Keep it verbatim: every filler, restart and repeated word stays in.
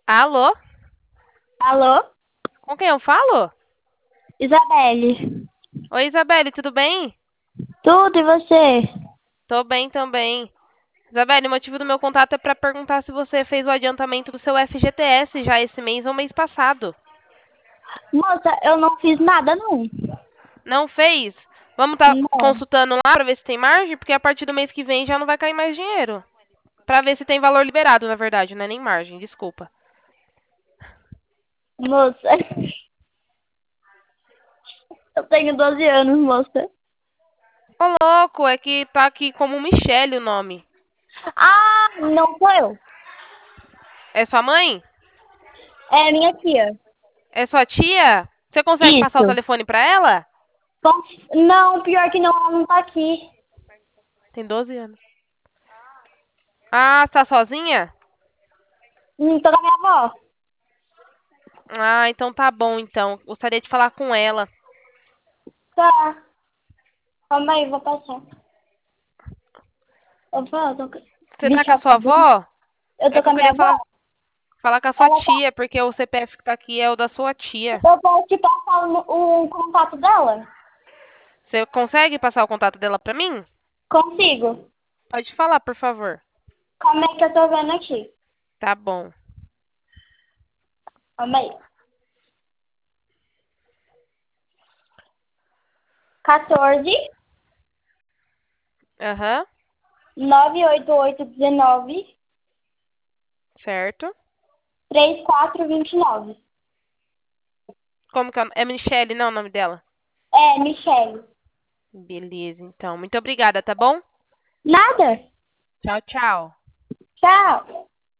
Alô? Alô? Com quem eu falo? Isabelle. Oi, Isabelle, tudo bem? Tudo e você? Tô bem também. Isabelle, o motivo do meu contato é para perguntar se você fez o adiantamento do seu F G T S já esse mês ou mês passado. Moça, eu não fiz nada, não. Não fez? Vamos estar Não. consultando lá para ver se tem margem, porque a partir do mês que vem já não vai cair mais dinheiro. Para ver se tem valor liberado, na verdade, não é nem margem, desculpa. Moça, eu tenho doze anos, moça. Ô, louco, é que tá aqui como Michele o nome. Ah, não sou eu. É sua mãe? É minha tia. É sua tia? Você consegue passar o Isso. telefone para ela? Bom, não, pior que não, ela não tá aqui. Tem doze anos. Ah, tá sozinha? Não tô com a minha avó. Ah, então tá bom, então. Gostaria de falar com ela. Tá. Calma aí, vou passar. Opa, eu tô com... Você tá Vixe, com a ela tá sua bem. avó? Eu É tô que com eu a minha queria avó. falar, falar com a sua Ela tá... tia, porque o C P F que tá aqui é o da sua tia. Eu posso te passar o, o contato dela? Você consegue passar o contato dela pra mim? Consigo. Pode falar, por favor. Como é que eu tô vendo aqui? Tá bom. Calma aí. quatorze, Aham, nove oito oito, dezenove, certo. trinta e quatro, vinte e nove. Como que é? o- É Michelle, não é o nome dela? É, Michele. Beleza, então. Muito obrigada, tá bom? Nada. Tchau, tchau. Tchau.